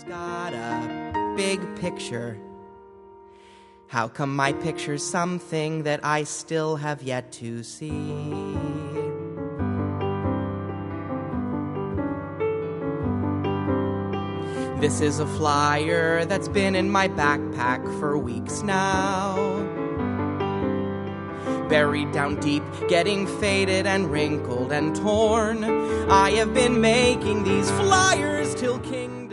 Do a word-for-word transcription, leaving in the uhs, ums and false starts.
got a big picture. How come my picture's something that I still have yet to see? This is a flyer that's been in my backpack for weeks now. Buried down deep, getting faded and wrinkled and torn. I have been making these flyers till King